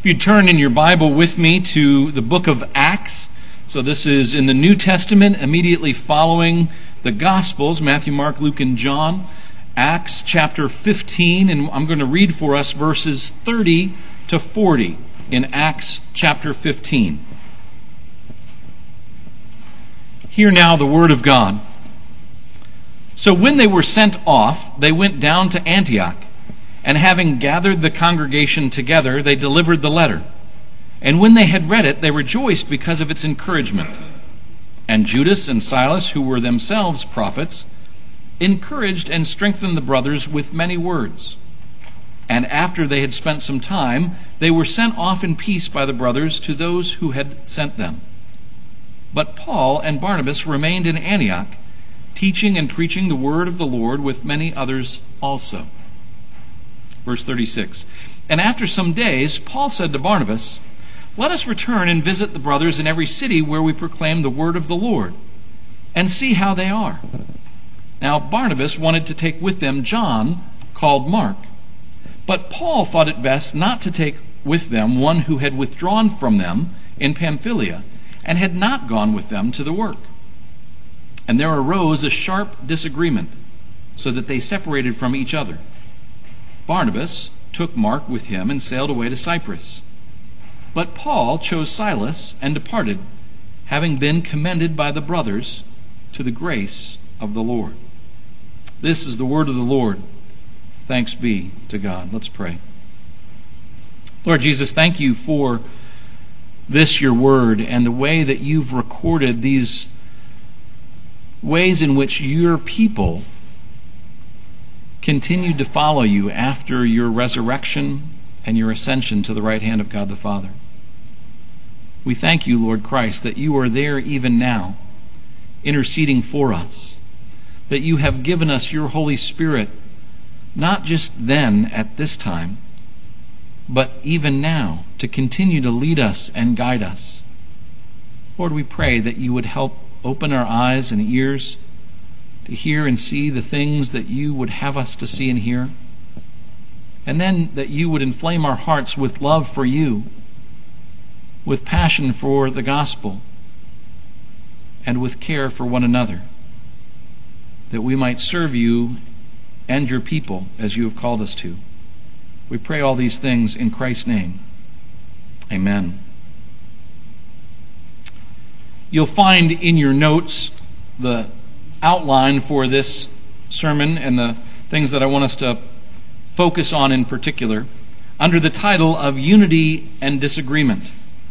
If you turn in your Bible with me to the book of Acts, so this is in the New Testament, immediately following the Gospels, Matthew, Mark, Luke, and John. Acts chapter 15, and I'm going to read for us verses 30 to 40 in Acts chapter 15. Hear now the word of God. So when they were sent off, they went down to Antioch, and having gathered the congregation together, they delivered the letter. And when they had read it, they rejoiced because of its encouragement. And Judas and Silas, who were themselves prophets, encouraged and strengthened the brothers with many words. And after they had spent some time, they were sent off in peace by the brothers to those who had sent them. But Paul and Barnabas remained in Antioch, teaching and preaching the word of the Lord with many others also. Verse 36. And after some days, Paul said to Barnabas, "Let us return and visit the brothers in every city where we proclaim the word of the Lord, and see how they are." Now Barnabas wanted to take with them John, called Mark. But Paul thought it best not to take with them one who had withdrawn from them in Pamphylia, and had not gone with them to the work. And there arose a sharp disagreement, so that they separated from each other. Barnabas took Mark with him and sailed away to Cyprus. But Paul chose Silas and departed, having been commended by the brothers to the grace of the Lord. This is the word of the Lord. Thanks be to God. Let's pray. Lord Jesus, thank you for this, your word, and the way that you've recorded these ways in which your people continued to follow you after your resurrection and your ascension to the right hand of God the Father. We thank you, Lord Christ, that you are there even now, interceding for us, that you have given us your Holy Spirit, not just then at this time, but even now, to continue to lead us and guide us. Lord, we pray that you would help open our eyes and ears to hear and see the things that you would have us to see and hear. And then that you would inflame our hearts with love for you, with passion for the gospel, and with care for one another, that we might serve you and your people as you have called us to. We pray all these things in Christ's name. Amen. You'll find in your notes the outline for this sermon and the things that I want us to focus on in particular under the title of Unity and Disagreement.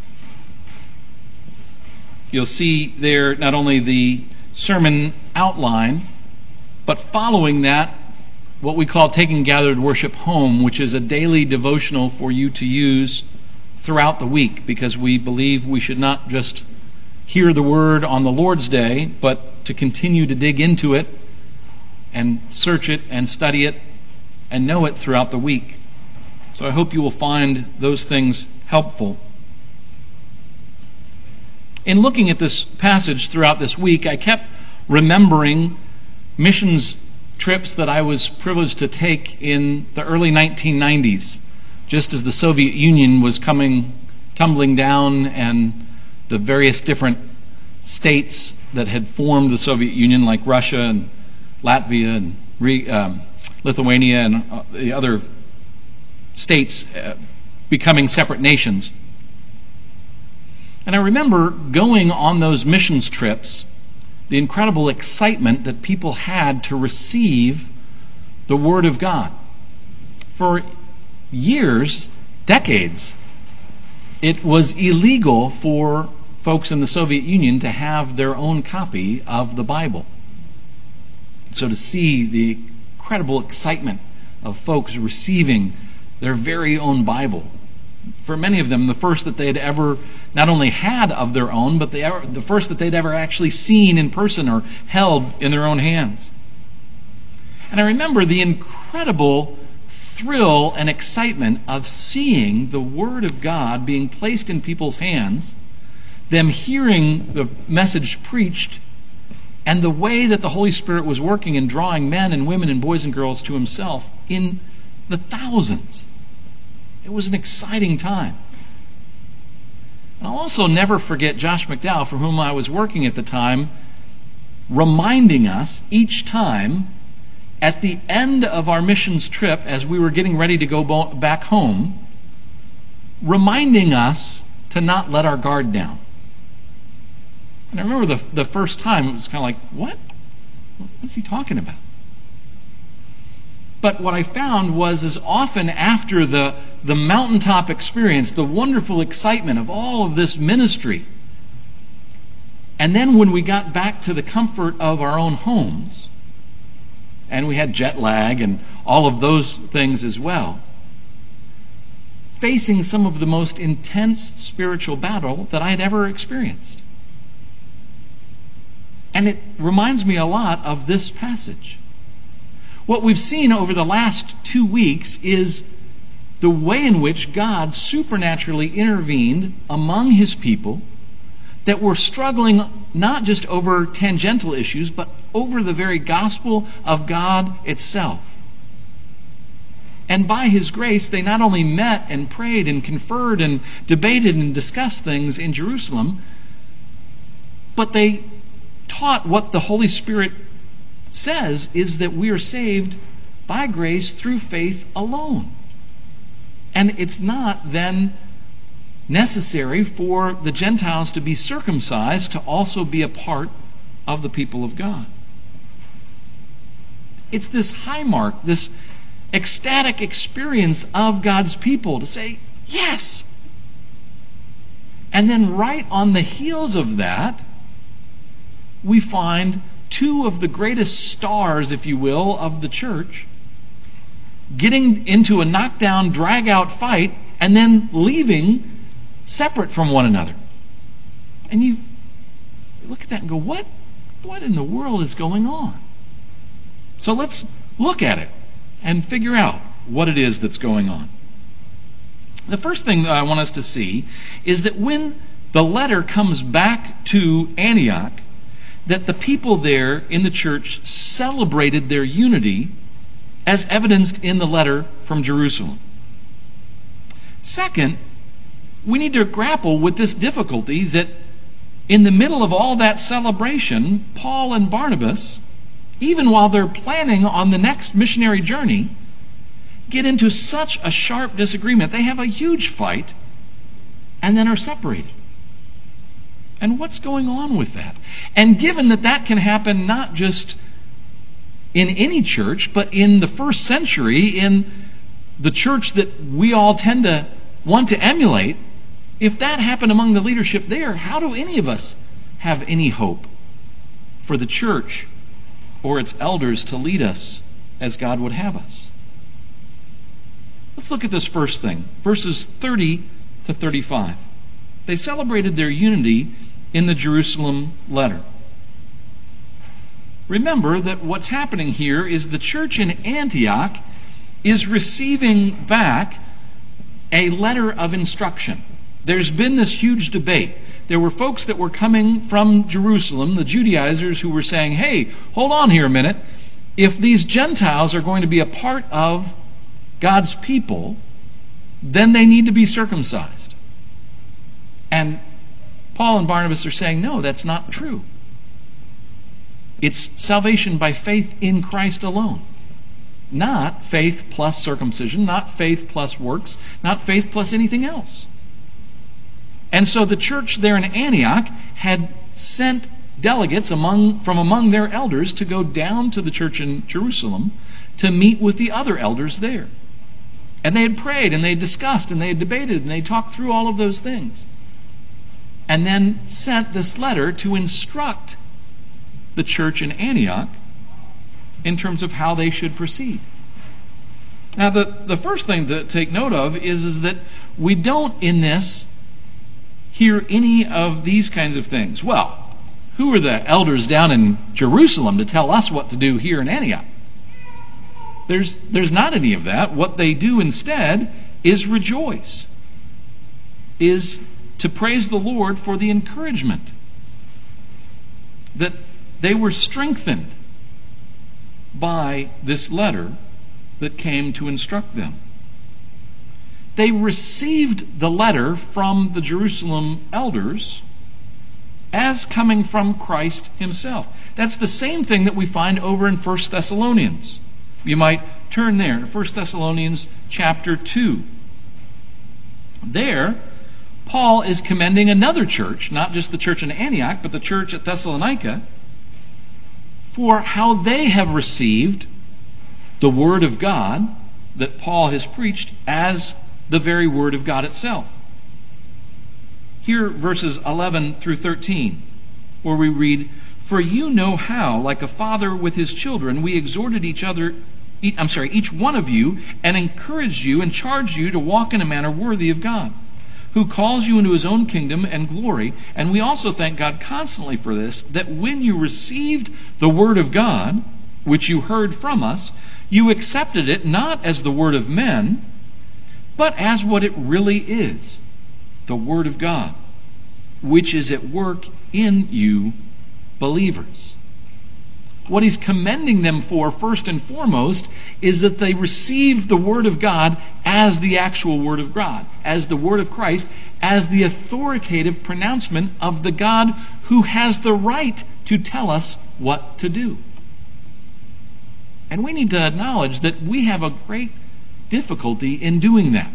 You'll see there not only the sermon outline, but following that, what we call Taking Gathered Worship Home, which is a daily devotional for you to use throughout the week, because we believe we should not just hear the word on the Lord's Day, but to continue to dig into it and search it and study it and know it throughout the week. So I hope you will find those things helpful. In looking at this passage throughout this week, I kept remembering missions trips that I was privileged to take in the early 1990s, just as the Soviet Union was tumbling down, and the various different states that had formed the Soviet Union, like Russia and Latvia and Lithuania and the other states becoming separate nations. And I remember going on those missions trips, the incredible excitement that people had to receive the Word of God. For years, decades, it was illegal for folks in the Soviet Union to have their own copy of the Bible. So to see the incredible excitement of folks receiving their very own Bible, for many of them, the first that they'd ever not only had of their own, but the first that they'd ever actually seen in person or held in their own hands. And I remember the incredible thrill and excitement of seeing the Word of God being placed in people's hands, them hearing the message preached, and the way that the Holy Spirit was working and drawing men and women and boys and girls to Himself in the thousands. It was an exciting time. And I'll also never forget Josh McDowell, for whom I was working at the time, reminding us each time at the end of our missions trip, as we were getting ready to go back home, reminding us to not let our guard down. And I remember the first time it was kind of like, what? What's he talking about? But what I found was, as often after the mountaintop experience, the wonderful excitement of all of this ministry, and then when we got back to the comfort of our own homes, and we had jet lag and all of those things as well, facing some of the most intense spiritual battle that I had ever experienced. And it reminds me a lot of this passage. What we've seen over the last 2 weeks is the way in which God supernaturally intervened among His people that were struggling not just over tangential issues, but over the very gospel of God itself. And by His grace, they not only met and prayed and conferred and debated and discussed things in Jerusalem, but they taught what the Holy Spirit says is that we are saved by grace through faith alone. And it's not then necessary for the Gentiles to be circumcised to also be a part of the people of God. It's this high mark, this ecstatic experience of God's people to say, yes! And then right on the heels of that, we find two of the greatest stars, if you will, of the church getting into a knockdown, drag-out fight and then leaving separate from one another. And you look at that and go, what in the world is going on? So let's look at it and figure out what it is that's going on. The first thing that I want us to see is that when the letter comes back to Antioch, that the people there in the church celebrated their unity as evidenced in the letter from Jerusalem. Second, we need to grapple with this difficulty that in the middle of all that celebration, Paul and Barnabas, even while they're planning on the next missionary journey, get into such a sharp disagreement. They have a huge fight and then are separated. And what's going on with that? And given that that can happen not just in any church, but in the first century, in the church that we all tend to want to emulate, if that happened among the leadership there, how do any of us have any hope for the church or its elders to lead us as God would have us? Let's look at this first thing, verses 30 to 35. They celebrated their unity in the Jerusalem letter. Remember that what's happening here is the church in Antioch is receiving back a letter of instruction. There's been this huge debate. There were folks that were coming from Jerusalem, the Judaizers, who were saying, hey, hold on here a minute. If these Gentiles are going to be a part of God's people, then they need to be circumcised. And Paul and Barnabas are saying, no, that's not true. It's salvation by faith in Christ alone. Not faith plus circumcision, not faith plus works, not faith plus anything else. And so the church there in Antioch had sent delegates from among their elders to go down to the church in Jerusalem to meet with the other elders there. And they had prayed and they had discussed and they had debated and they talked through all of those things. And then sent this letter to instruct the church in Antioch in terms of how they should proceed. Now, the first thing to take note of is that we don't in this hear any of these kinds of things. Well, who are the elders down in Jerusalem to tell us what to do here in Antioch? There's not any of that. What they do instead is rejoice, is to praise the Lord for the encouragement that they were strengthened by this letter that came to instruct them. they received the letter from the Jerusalem elders as coming from Christ himself. That's the same thing that we find over in 1 Thessalonians. You might turn there to 1 Thessalonians chapter 2. There, Paul is commending another church, not just the church in Antioch, but the church at Thessalonica, for how they have received the Word of God that Paul has preached as the very Word of God itself. Here, verses 11 through 13, where we read, "For you know how, like a father with his children, we exhorted each one of you, and encouraged you and charged you to walk in a manner worthy of God, who calls you into his own kingdom and glory. And we also thank God constantly for this, that when you received the word of God, which you heard from us, you accepted it not as the word of men, but as what it really is, the Word of God, which is at work in you believers." What he's commending them for, first and foremost, is that they received the Word of God as the actual Word of God, as the Word of Christ, as the authoritative pronouncement of the God who has the right to tell us what to do. And we need to acknowledge that we have a great difficulty in doing that.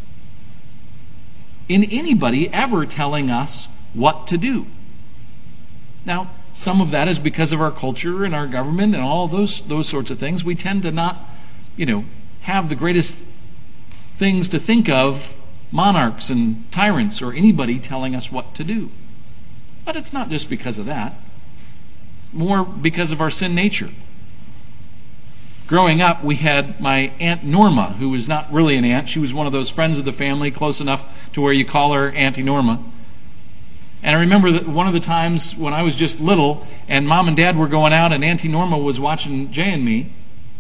In anybody ever telling us what to do. Now, some of that is because of our culture and our government and all those sorts of things. We tend to not, have the greatest things to think of monarchs and tyrants or anybody telling us what to do. But it's not just because of that. It's more because of our sin nature. Growing up, we had my Aunt Norma, who was not really an aunt. She was one of those friends of the family, close enough to where you call her Auntie Norma. And I remember that one of the times when I was just little, and Mom and Dad were going out, and Auntie Norma was watching Jay and me.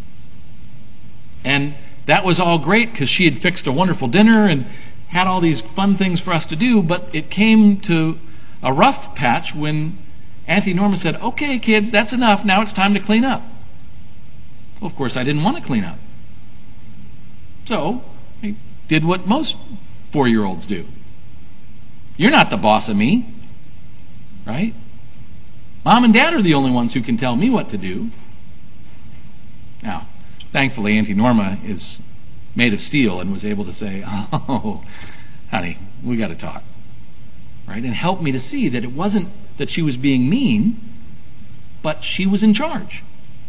And that was all great, because she had fixed a wonderful dinner and had all these fun things for us to do, but it came to a rough patch when Auntie Norma said, "Okay, kids, that's enough. Now it's time to clean up." Well, of course, I didn't want to clean up. So, I did what most 4-year-olds do. You're not the boss of me, right? Mom and Dad are the only ones who can tell me what to do. Now, thankfully, Auntie Norma is made of steel and was able to say, "Oh, honey, we got to talk." Right? And help me to see that it wasn't that she was being mean, but she was in charge.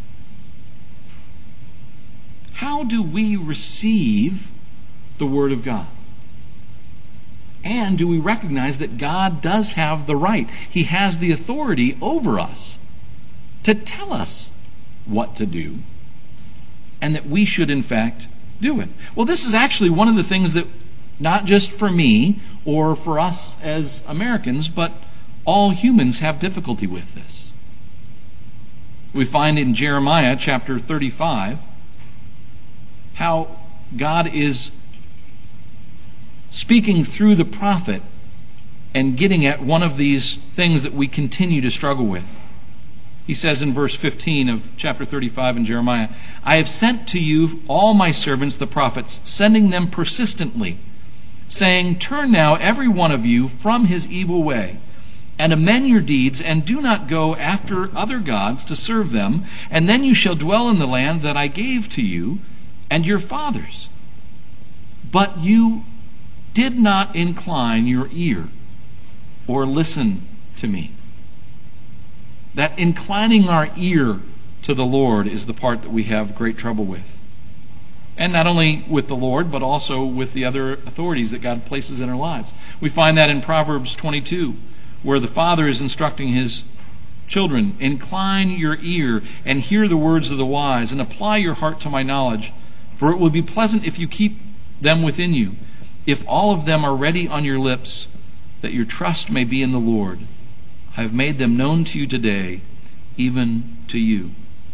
How do we receive the Word of God? And do we recognize that God does have the right? He has the authority over us to tell us what to do, and that we should in fact do it. Well, this is actually one of the things that, not just for me or for us as Americans, but all humans have difficulty with this. We find in Jeremiah chapter 35 how God is speaking through the prophet and getting at one of these things that we continue to struggle with. He says in verse 15 of chapter 35 in Jeremiah, "I have sent to you all my servants the prophets, sending them persistently, saying, 'Turn now every one of you from his evil way, and amend your deeds, and do not go after other gods to serve them, and then you shall dwell in the land that I gave to you and your fathers. But you did not incline your ear or listen to me.'" That inclining our ear to the Lord is the part that we have great trouble with. And not only with the Lord, but also with the other authorities that God places in our lives. We find that in Proverbs 22, where the father is instructing his children, "Incline your ear and hear the words of the wise, and apply your heart to my knowledge. For it will be pleasant if you keep them within you, if all of them are ready on your lips, that your trust may be in the Lord. I have made them known to you today, even to you."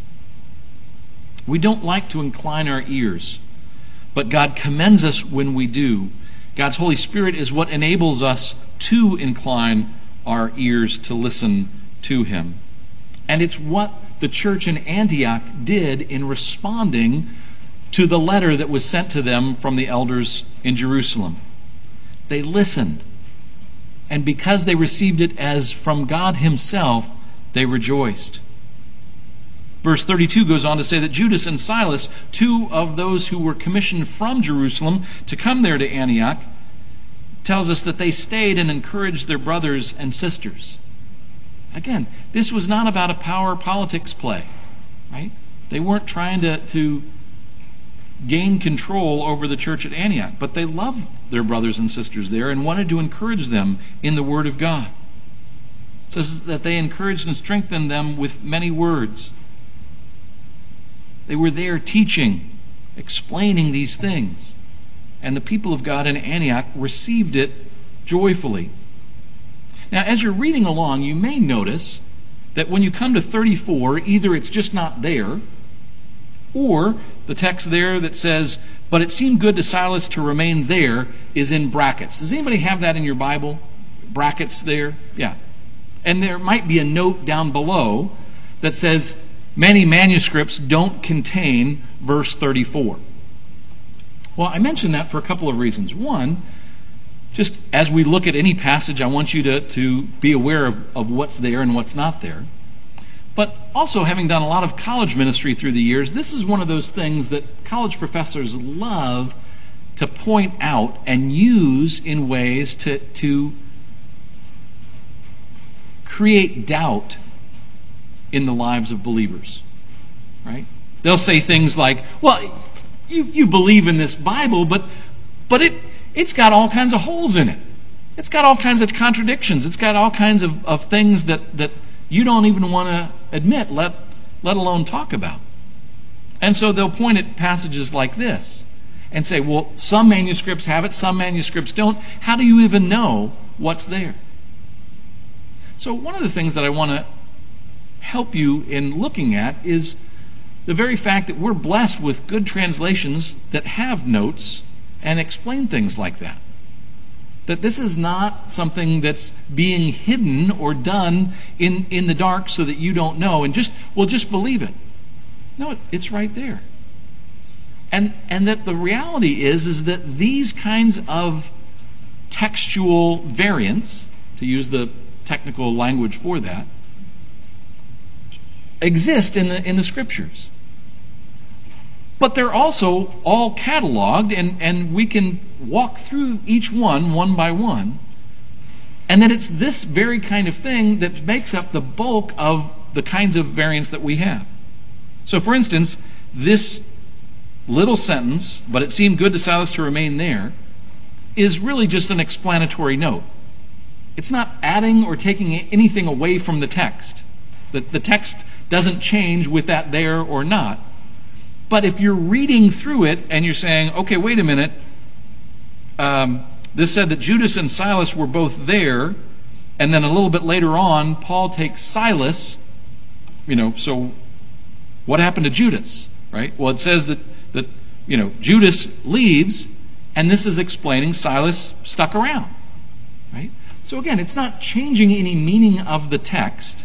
We don't like to incline our ears, but God commends us when we do. God's Holy Spirit is what enables us to incline our ears to listen to Him. And it's what the church in Antioch did in responding to the letter that was sent to them from the elders in Jerusalem. They listened. And because they received it as from God Himself, they rejoiced. Verse 32 goes on to say that Judas and Silas, two of those who were commissioned from Jerusalem to come there to Antioch, tells us that they stayed and encouraged their brothers and sisters. Again, this was not about a power politics play, right? They weren't trying to gain control over the church at Antioch, but they loved their brothers and sisters there and wanted to encourage them in the Word of God. It says that they encouraged and strengthened them with many words. They were there teaching, explaining these things. And the people of God in Antioch received it joyfully. Now, as you're reading along, you may notice that when you come to 34, either it's just not there, or the text there that says, "But it seemed good to Silas to remain there," is in brackets. Does anybody have that in your Bible? Brackets there? Yeah. And there might be a note down below that says, many manuscripts don't contain verse 34. Well, I mention that for a couple of reasons. One, just as we look at any passage, I want you to be aware of what's there and what's not there. But also, having done a lot of college ministry through the years, this is one of those things that college professors love to point out and use in ways to create doubt in the lives of believers. Right? They'll say things like, well, you believe in this Bible, but it's got all kinds of holes in it. It's got all kinds of contradictions. It's got all kinds of things that you don't even want to admit, let alone talk about. And so they'll point at passages like this and say, well, some manuscripts have it, some manuscripts don't. How do you even know what's there? So one of the things that I want to help you in looking at is the very fact that we're blessed with good translations that have notes and explain things like that. That this is not something that's being hidden or done in the dark so that you don't know and just believe it. No, it's right there. And that the reality is that these kinds of textual variants, to use the technical language for that, exist in the Scriptures. But they're also all cataloged, and we can walk through each one by one. And that it's this very kind of thing that makes up the bulk of the kinds of variants that we have. So, for instance, this little sentence, "But it seemed good to Silas to remain there," is really just an explanatory note. It's not adding or taking anything away from the text. The text doesn't change with that there or not. But if you're reading through it and you're saying, okay, wait a minute, this said that Judas and Silas were both there, and then a little bit later on, Paul takes Silas, so what happened to Judas, right? Well, it says that Judas leaves, and this is explaining Silas stuck around, right? So again, it's not changing any meaning of the text,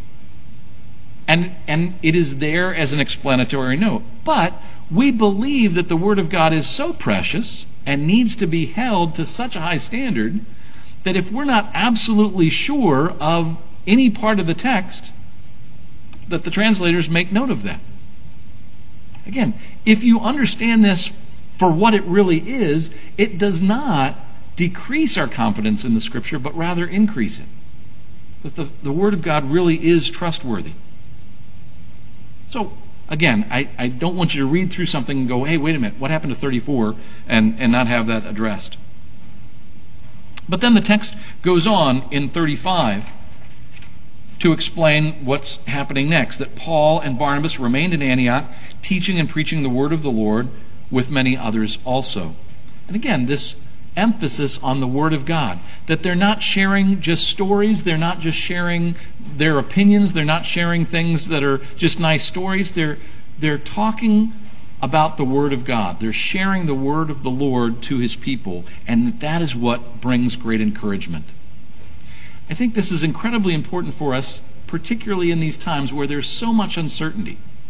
and it is there as an explanatory note. But we believe that the Word of God is so precious and needs to be held to such a high standard that if we're not absolutely sure of any part of the text, that the translators make note of that. Again, if you understand this for what it really is, it does not decrease our confidence in the Scripture, but rather increase it. That the Word of God really is trustworthy. So, again, I don't want you to read through something and go, hey, wait a minute, what happened to 34, and not have that addressed. But then the text goes on in 35 to explain what's happening next, that Paul and Barnabas remained in Antioch, teaching and preaching the word of the Lord with many others also. And again, this emphasis on the Word of God, that they're not sharing just stories, they're not just sharing their opinions, they're not sharing things that are just nice stories, they're talking about the Word of God. They're sharing the Word of the Lord to His people, and that is what brings great encouragement. I think this is incredibly important for us, particularly in these times where there's so much uncertainty.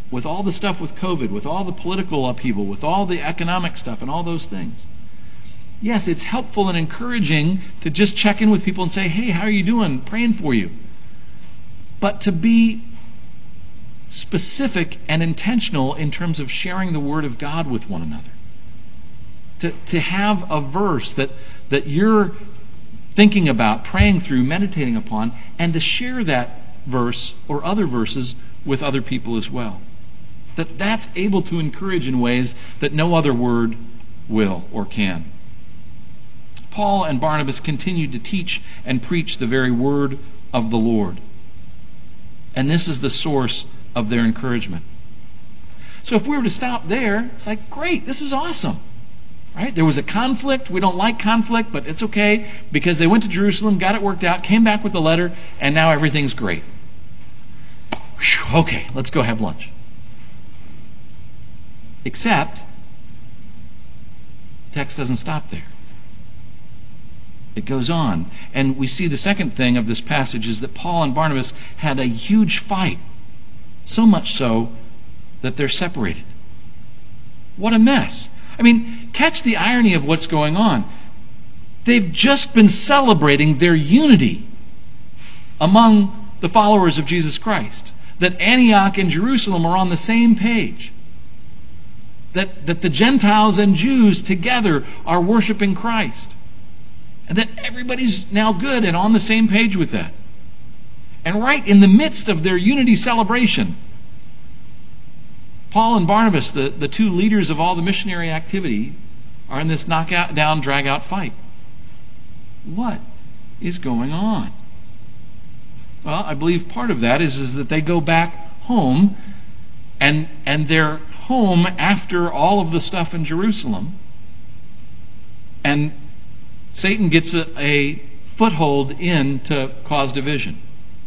with all the stuff with COVID, with all the political upheaval, with all the economic stuff and all those things. Yes, it's helpful and encouraging to just check in with people and say, hey, how are you doing? Praying for you. But to be specific and intentional in terms of sharing the Word of God with one another. To have a verse that you're thinking about, praying through, meditating upon, and to share that verse or other verses with other people as well. That's able to encourage in ways that no other word will or can. Paul and Barnabas continued to teach and preach the very word of the Lord. And this is the source of their encouragement. So if we were to stop there, it's like, great, this is awesome. Right? There was a conflict. We don't like conflict, but it's okay because they went to Jerusalem, got it worked out, came back with the letter, and now everything's great. Whew, okay, let's go have lunch. Except, the text doesn't stop there. It goes on. And we see the second thing of this passage is that Paul and Barnabas had a huge fight. So much so that they're separated. What a mess. I mean, catch the irony of what's going on. They've just been celebrating their unity among the followers of Jesus Christ. That Antioch and Jerusalem are on the same page. That the Gentiles and Jews together are worshiping Christ. And that everybody's now good and on the same page with that. And right in the midst of their unity celebration, Paul and Barnabas, the two leaders of all the missionary activity, are in this knockout, down, drag-out fight. What is going on? Well, I believe part of that is that they go back home, and they're home after all of the stuff in Jerusalem, and Satan gets a foothold in to cause division.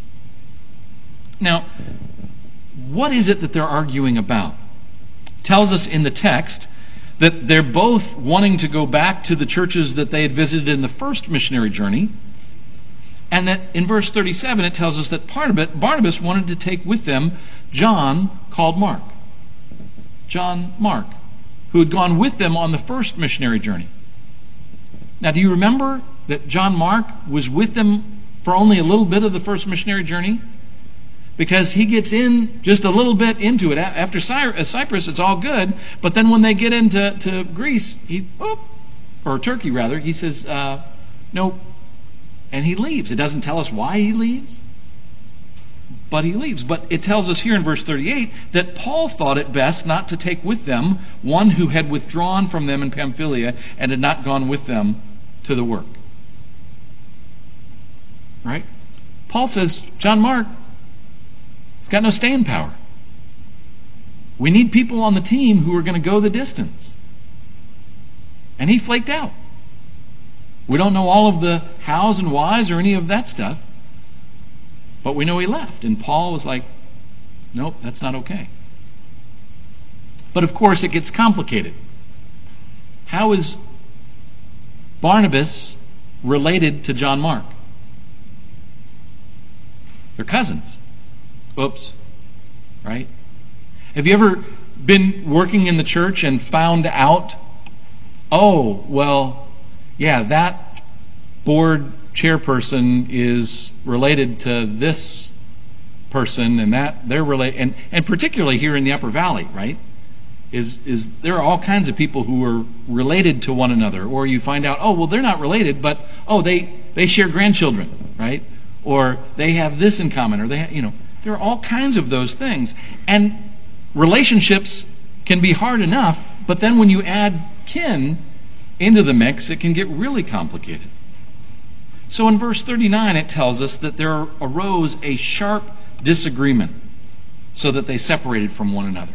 Now, what is it that they're arguing about? It tells us in the text that they're both wanting to go back to the churches that they had visited in the first missionary journey, and that in verse 37 it tells us that Barnabas wanted to take with them John called Mark. John Mark, who had gone with them on the first missionary journey. Now, do you remember that John Mark was with them for only a little bit of the first missionary journey? Because he gets in just a little bit into it. After Cyprus, it's all good. But then when they get into Greece, or Turkey rather, he says, nope. And he leaves. It doesn't tell us why he leaves, but he leaves. But it tells us here in verse 38 that Paul thought it best not to take with them one who had withdrawn from them in Pamphylia and had not gone with them to the work. Right? Paul says, John Mark, he's got no staying power. We need people on the team who are going to go the distance. And he flaked out. We don't know all of the hows and whys or any of that stuff, but we know he left. And Paul was like, nope, that's not okay. But of course it gets complicated. How is Barnabas related to John Mark? They're cousins. Oops. Right? Have you ever been working in the church and found out, oh, well, yeah, that board chairperson is related to this person, and that they're related, and particularly here in the Upper Valley, right? Is there are all kinds of people who are related to one another, or you find out, oh, well, they're not related, but oh, they share grandchildren, right? Or they have this in common, or they have, there are all kinds of those things, and relationships can be hard enough, but then when you add kin into the mix, it can get really complicated. So in verse 39 it tells us that there arose a sharp disagreement so that they separated from one another.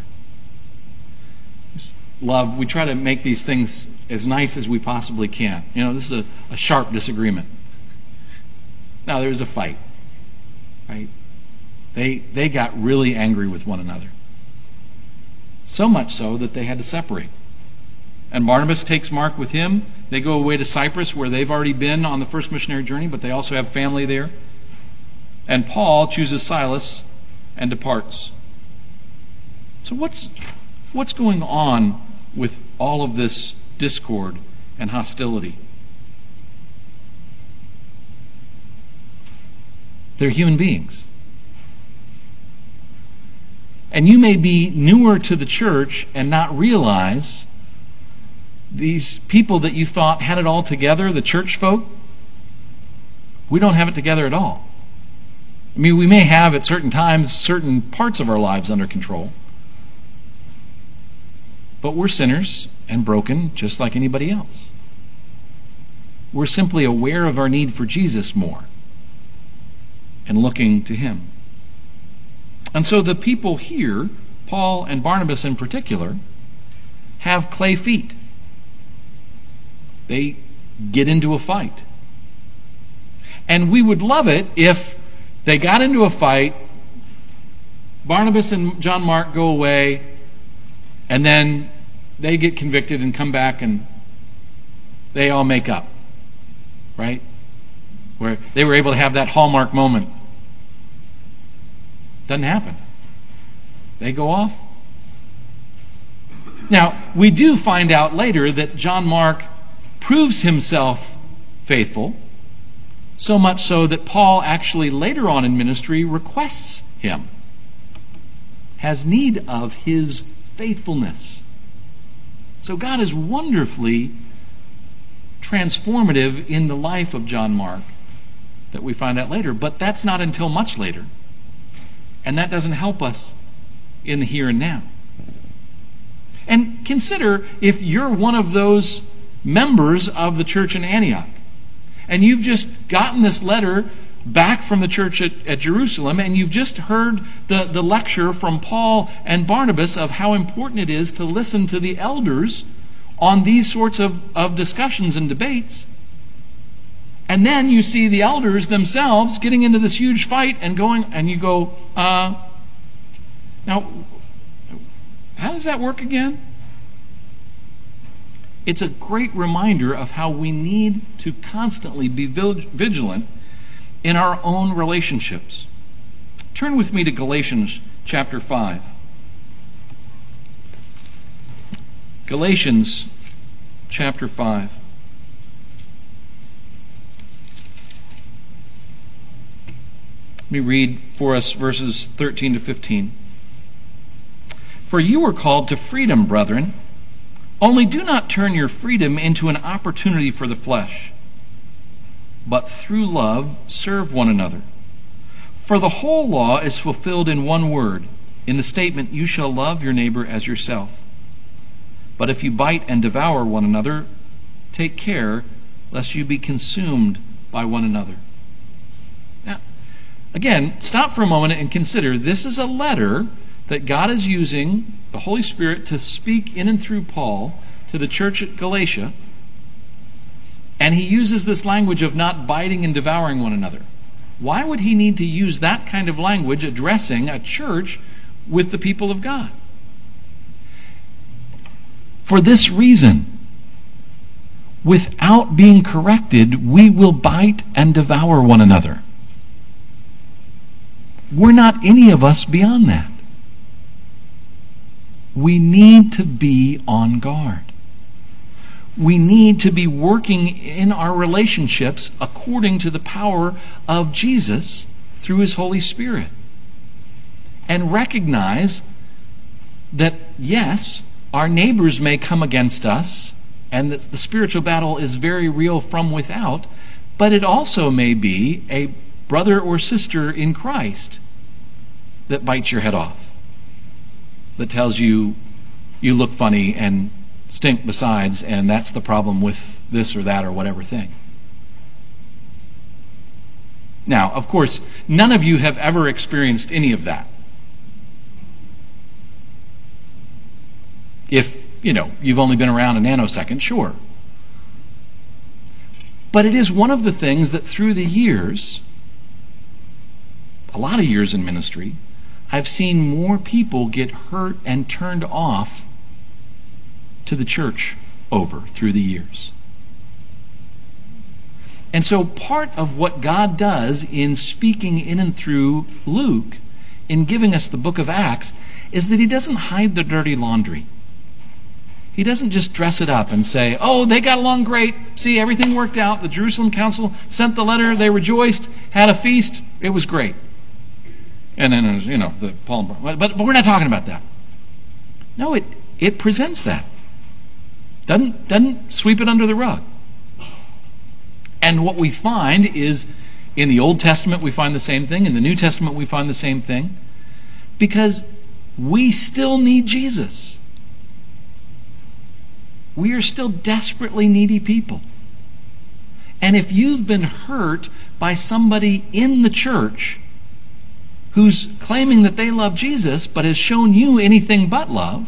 Love, we try to make these things as nice as we possibly can. This is a sharp disagreement. Now there was a fight, right? They got really angry with one another. So much so that they had to separate. And Barnabas takes Mark with him. They go away to Cyprus, where they've already been on the first missionary journey, but they also have family there. And Paul chooses Silas and departs. So what's going on with all of this discord and hostility? They're human beings. And you may be newer to the church and not realize these people that you thought had it all together, the church folk, we don't have it together at all. I mean, we may have at certain times certain parts of our lives under control, but we're sinners and broken just like anybody else. We're simply aware of our need for Jesus more and looking to Him. And so the people here, Paul and Barnabas in particular, have clay feet. They get into a fight. And we would love it if they got into a fight, Barnabas and John Mark go away, and then they get convicted and come back and they all make up. Right? Where they were able to have that hallmark moment. Doesn't happen. They go off. Now, we do find out later that John Mark proves himself faithful, so much so that Paul actually later on in ministry requests him, has need of his faithfulness. So God is wonderfully transformative in the life of John Mark that we find out later, but that's not until much later. And that doesn't help us in the here and now. And consider if you're one of those members of the church in Antioch, and you've just gotten this letter back from the church at Jerusalem, and you've just heard the lecture from Paul and Barnabas of how important it is to listen to the elders on these sorts of discussions and debates. And then you see the elders themselves getting into this huge fight and going, and you go, now, how does that work again? It's a great reminder of how we need to constantly be vigilant in our own relationships. Turn with me to Galatians chapter 5. Galatians chapter 5. Let me read for us verses 13 to 15. For you were called to freedom, brethren. Only do not turn your freedom into an opportunity for the flesh, but through love serve one another. For the whole law is fulfilled in one word, in the statement, you shall love your neighbor as yourself. But if you bite and devour one another, take care lest you be consumed by one another. Now, again, stop for a moment and consider this is a letter that God is using the Holy Spirit to speak in and through Paul to the church at Galatia. And he uses this language of not biting and devouring one another. Why would he need to use that kind of language addressing a church with the people of God? For this reason, without being corrected, we will bite and devour one another. We're not any of us beyond that. We need to be on guard. We need to be working in our relationships according to the power of Jesus through His Holy Spirit. And recognize that, yes, our neighbors may come against us, and that the spiritual battle is very real from without, but it also may be a brother or sister in Christ that bites your head off, that tells you you look funny and stink besides, and that's the problem with this or that or whatever thing. Now, of course, none of you have ever experienced any of that. If, you've only been around a nanosecond, sure. But it is one of the things that through the years, a lot of years in ministry, I've seen more people get hurt and turned off to the church over through the years. And so part of what God does in speaking in and through Luke, in giving us the book of Acts, is that he doesn't hide the dirty laundry. He doesn't just dress it up and say, oh, they got along great. See, everything worked out. The Jerusalem Council sent the letter. They rejoiced, had a feast. It was great. And then, the Paul. But we're not talking about that. No, it presents that. Doesn't sweep it under the rug. And what we find is, in the Old Testament we find the same thing. In the New Testament we find the same thing. Because we still need Jesus. We are still desperately needy people. And if you've been hurt by somebody in the church who's claiming that they love Jesus but has shown you anything but love,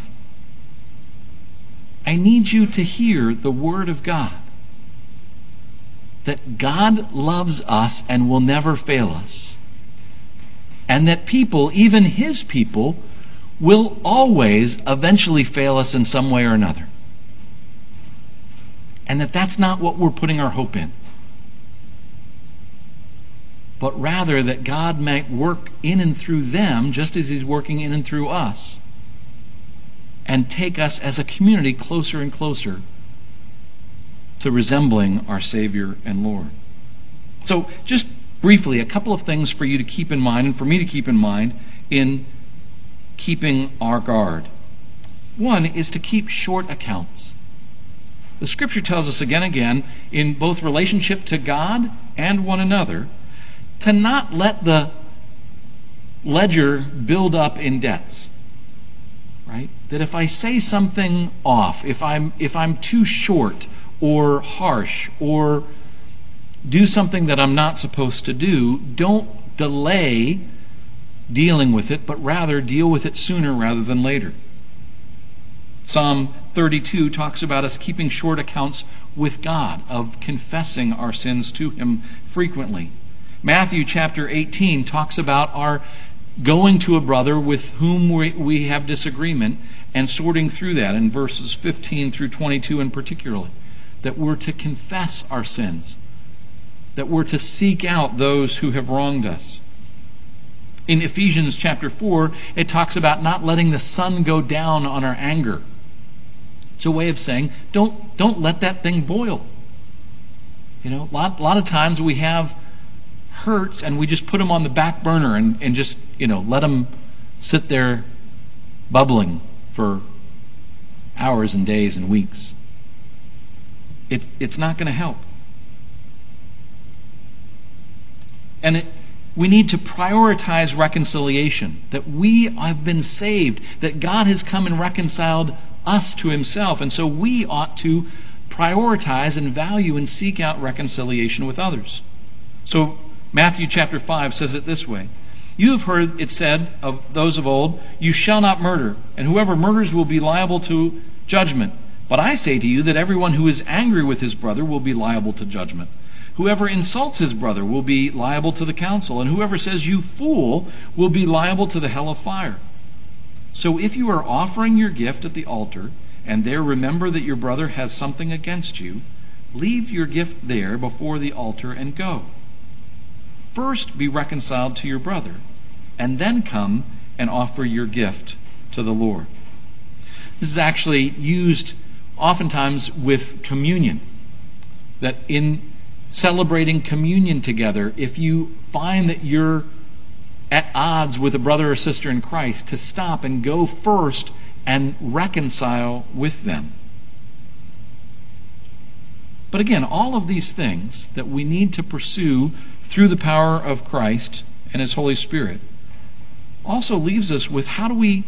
I need you to hear the Word of God. That God loves us and will never fail us. And that people, even His people, will always eventually fail us in some way or another. And that's not what we're putting our hope in. But rather that God might work in and through them just as He's working in and through us. And take us as a community closer and closer to resembling our Savior and Lord. So just briefly, a couple of things for you to keep in mind and for me to keep in mind in keeping our guard. One is to keep short accounts. The Scripture tells us again and again, in both relationship to God and one another, to not let the ledger build up in debts. Right? That if I say something off, if I'm too short or harsh or do something that I'm not supposed to do, don't delay dealing with it, but rather deal with it sooner rather than later. Psalm 32 talks about us keeping short accounts with God, of confessing our sins to Him frequently. Matthew chapter 18 talks about our going to a brother with whom we have disagreement and sorting through that in verses 15 through 22 in particular. That we're to confess our sins. That we're to seek out those who have wronged us. In Ephesians chapter 4, it talks about not letting the sun go down on our anger. It's a way of saying, don't let that thing boil. A lot of times we have hurts and we just put them on the back burner and just, let them sit there bubbling for hours and days and weeks. It's not going to help. And we need to prioritize reconciliation, that we have been saved, that God has come and reconciled us to Himself, and so we ought to prioritize and value and seek out reconciliation with others. So Matthew chapter 5 says it this way: You have heard it said of those of old, you shall not murder, and whoever murders will be liable to judgment. But I say to you that everyone who is angry with his brother will be liable to judgment. Whoever insults his brother will be liable to the council, and whoever says you fool will be liable to the hell of fire. So if you are offering your gift at the altar, and there remember that your brother has something against you, leave your gift there before the altar and go. First be reconciled to your brother, and then come and offer your gift to the Lord. This is actually used oftentimes with communion. That in celebrating communion together, if you find that you're at odds with a brother or sister in Christ, to stop and go first and reconcile with them. But again, all of these things that we need to pursue through the power of Christ and His Holy Spirit also leaves us with how do we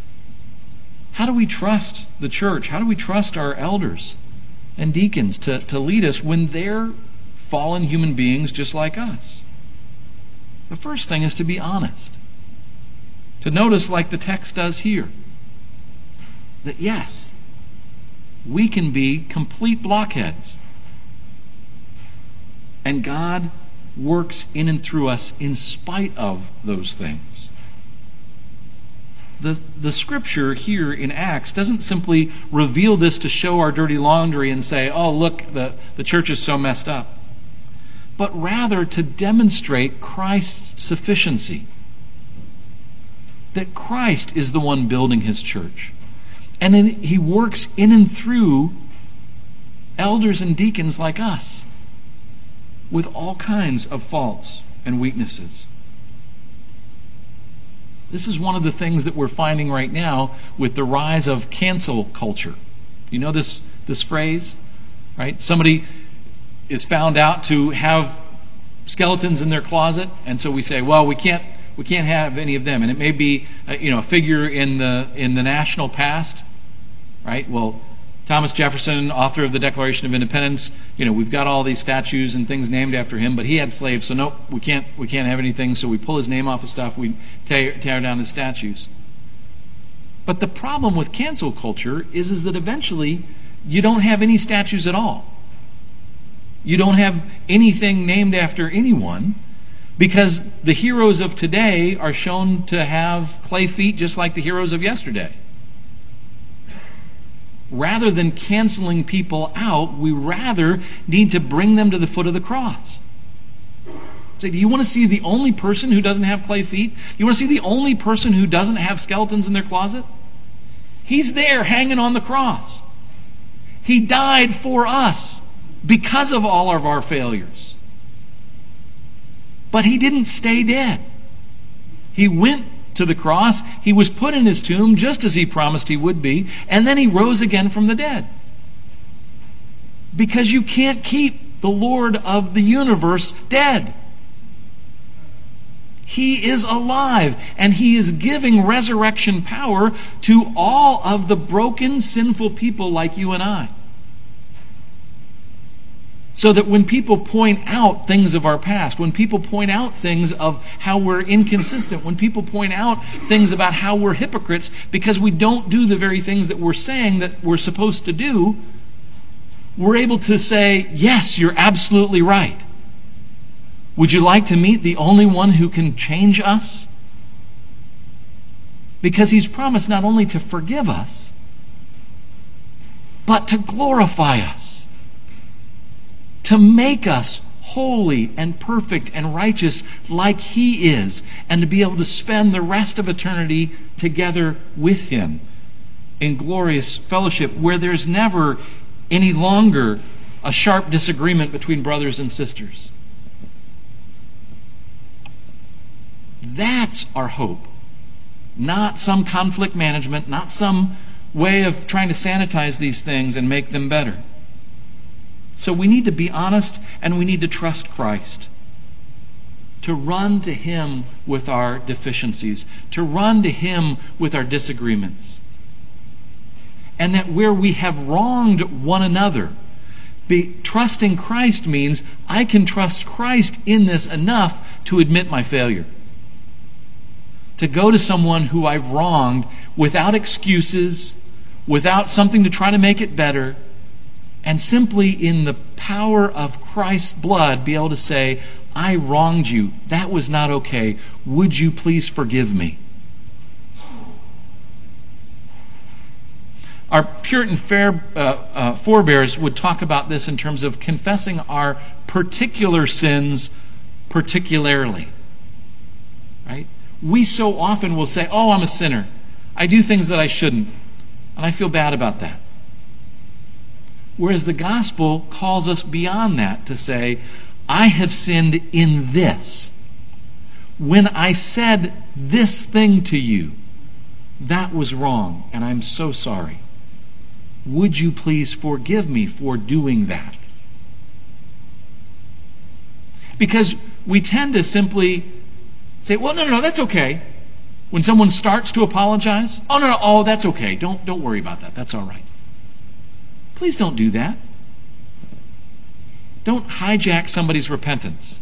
trust the church? How do we trust our elders and deacons to lead us when they're fallen human beings just like us? The first thing is to be honest. To notice, like the text does here, that yes, we can be complete blockheads. And God works in and through us in spite of those things. The Scripture here in Acts doesn't simply reveal this to show our dirty laundry and say, oh, look, the church is so messed up. But rather to demonstrate Christ's sufficiency. that Christ is the one building His church. And then He works in and through elders and deacons like us with all kinds of faults and weaknesses. This is one of the things that we're finding right now with the rise of cancel culture. You know this phrase, right? Somebody is found out to have skeletons in their closet, and so we say, well, we can't have any of them. And it may be a figure in the national past, right? Well, Thomas Jefferson, author of the Declaration of Independence, we've got all these statues and things named after him, but he had slaves, so nope, we can't have anything, so we pull his name off of stuff, we tear down his statues. But the problem with cancel culture is that eventually you don't have any statues at all. You don't have anything named after anyone, because the heroes of today are shown to have clay feet just like the heroes of yesterday. Rather than canceling people out, we rather need to bring them to the foot of the cross. Say, do you want to see the only person who doesn't have clay feet? You want to see the only person who doesn't have skeletons in their closet? He's there hanging on the cross. He died for us because of all of our failures. But He didn't stay dead. He went to the cross. He was put in His tomb just as He promised He would be, and then He rose again from the dead. Because you can't keep the Lord of the universe dead. He is alive, and He is giving resurrection power to all of the broken, sinful people like you and I. So that when people point out things of our past, when people point out things of how we're inconsistent, when people point out things about how we're hypocrites because we don't do the very things that we're saying that we're supposed to do, we're able to say, yes, you're absolutely right. Would you like to meet the only one who can change us? Because He's promised not only to forgive us, but to glorify us. To make us holy and perfect and righteous like He is, and to be able to spend the rest of eternity together with Him in glorious fellowship where there's never any longer a sharp disagreement between brothers and sisters. That's our hope. Not some conflict management, not some way of trying to sanitize these things and make them better. So we need to be honest, and we need to trust Christ. To run to Him with our deficiencies. To run to Him with our disagreements. And that where we have wronged one another, trusting Christ means I can trust Christ in this enough to admit my failure. To go to someone who I've wronged without excuses, without something to try to make it better, and simply in the power of Christ's blood be able to say, I wronged you. That was not okay. Would you please forgive me? Our Puritan forebears would talk about this in terms of confessing our particular sins particularly. Right? We so often will say, oh, I'm a sinner. I do things that I shouldn't. And I feel bad about that. Whereas the gospel calls us beyond that to say, I have sinned in this. When I said this thing to you, that was wrong, and I'm so sorry. Would you please forgive me for doing that? Because we tend to simply say, well, no, that's okay. When someone starts to apologize, oh, that's okay. Don't worry about that. That's all right. Please don't do that. Don't hijack somebody's repentance.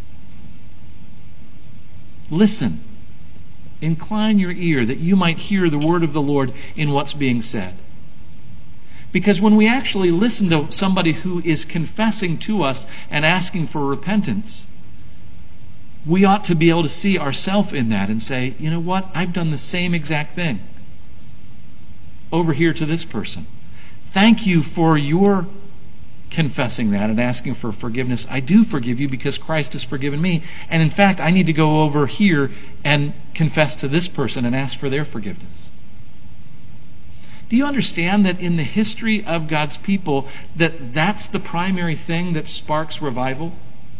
Listen. Incline your ear that you might hear the word of the Lord in what's being said. Because when we actually listen to somebody who is confessing to us and asking for repentance, we ought to be able to see ourselves in that and say, you know what? I've done the same exact thing over here to this person. Thank you for your confessing that and asking for forgiveness. I do forgive you because Christ has forgiven me. And in fact, I need to go over here and confess to this person and ask for their forgiveness. Do you understand that in the history of God's people, that's the primary thing that sparks revival?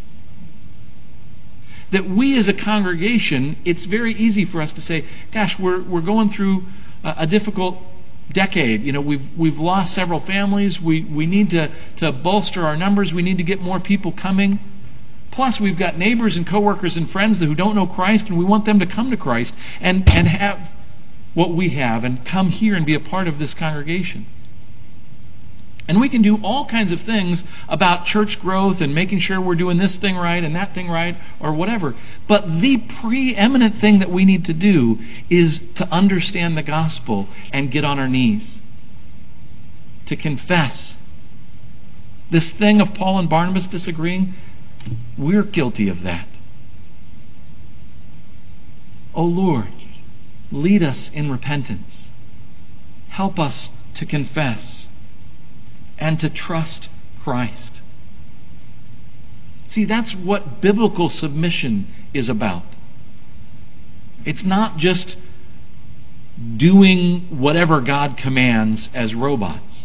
That we as a congregation, it's very easy for us to say, gosh, we're going through a difficult decade. We've lost several families. We need to bolster our numbers. We need to get more people coming. Plus, we've got neighbors and coworkers and friends who don't know Christ, and we want them to come to Christ and have what we have and come here and be a part of this congregation. And we can do all kinds of things about church growth and making sure we're doing this thing right and that thing right or whatever. But the preeminent thing that we need to do is to understand the gospel and get on our knees. To confess. This thing of Paul and Barnabas disagreeing, we're guilty of that. Oh Lord, lead us in repentance. Help us to confess and to trust Christ. See, that's what biblical submission is about. It's not just doing whatever God commands as robots,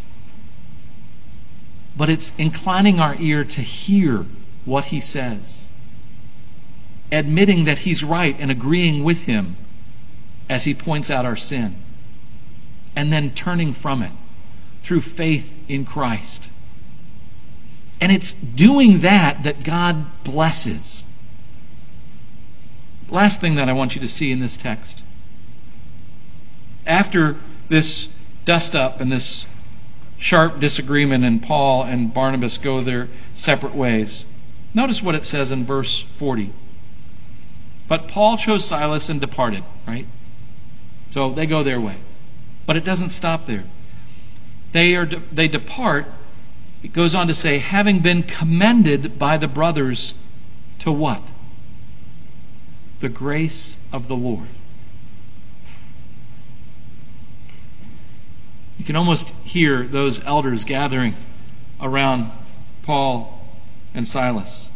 but it's inclining our ear to hear what He says, admitting that He's right and agreeing with Him as He points out our sin, and then turning from it through faith in Christ. And it's doing that God blesses. Last thing that I want you to see in this text. After this dust up and this sharp disagreement, and Paul and Barnabas go their separate ways, notice what it says in verse 40. But Paul chose Silas and departed, right? So they go their way. But it doesn't stop there. They depart, it goes on to say, having been commended by the brothers to what? The grace of the Lord. You can almost hear those elders gathering around Paul and Silas.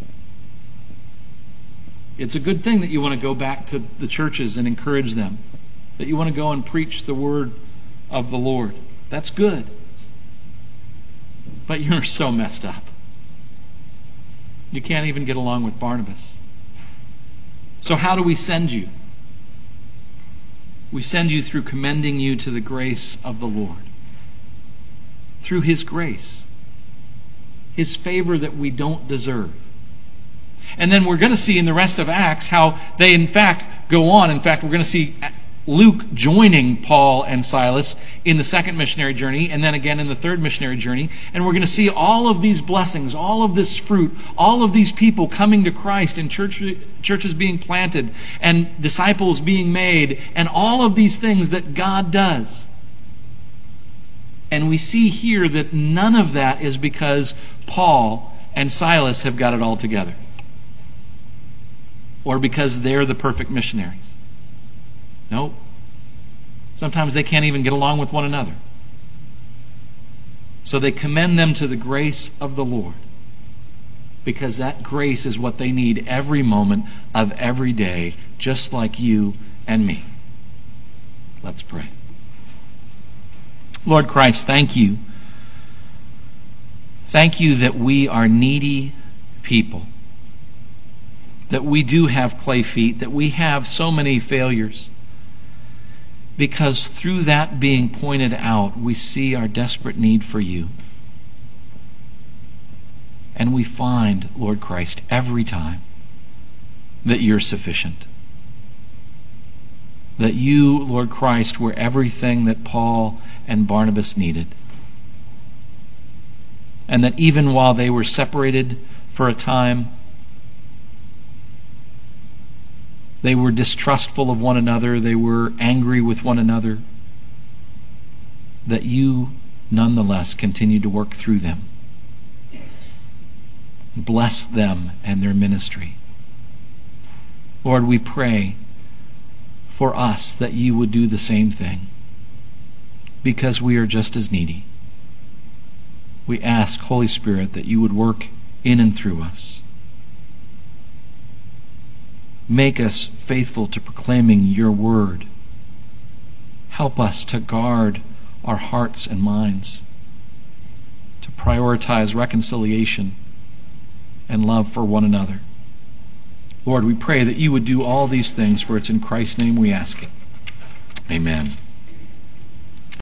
It's a good thing that you want to go back to the churches and encourage them, that you want to go and preach the word of the Lord. That's good. But you're so messed up. You can't even get along with Barnabas. So how do we send you? We send you through commending you to the grace of the Lord. Through His grace. His favor that we don't deserve. And then we're going to see in the rest of Acts how they in fact go on. In fact, we're going to see Luke joining Paul and Silas in the second missionary journey, and then again in the third missionary journey. And we're going to see all of these blessings, all of this fruit, all of these people coming to Christ, and churches being planted, and disciples being made, and all of these things that God does. And we see here that none of that is because Paul and Silas have got it all together, or because they're the perfect missionaries. No. Sometimes they can't even get along with one another. So they commend them to the grace of the Lord, because that grace is what they need every moment of every day, just like you and me. Let's pray. Lord Christ, thank you. Thank you that we are needy people, that we do have clay feet, that we have so many failures. Because through that being pointed out, we see our desperate need for you. And we find, Lord Christ, every time that you're sufficient. That you, Lord Christ, were everything that Paul and Barnabas needed. And that even while they were separated for a time, they were distrustful of one another. They were angry with one another. That you, nonetheless, continued to work through them. Bless them and their ministry. Lord, we pray for us that you would do the same thing, because we are just as needy. we ask, Holy Spirit, that you would work in and through us. Make us faithful to proclaiming your word. Help us to guard our hearts and minds, to prioritize reconciliation and love for one another. Lord, we pray that you would do all these things, for it's in Christ's name we ask it.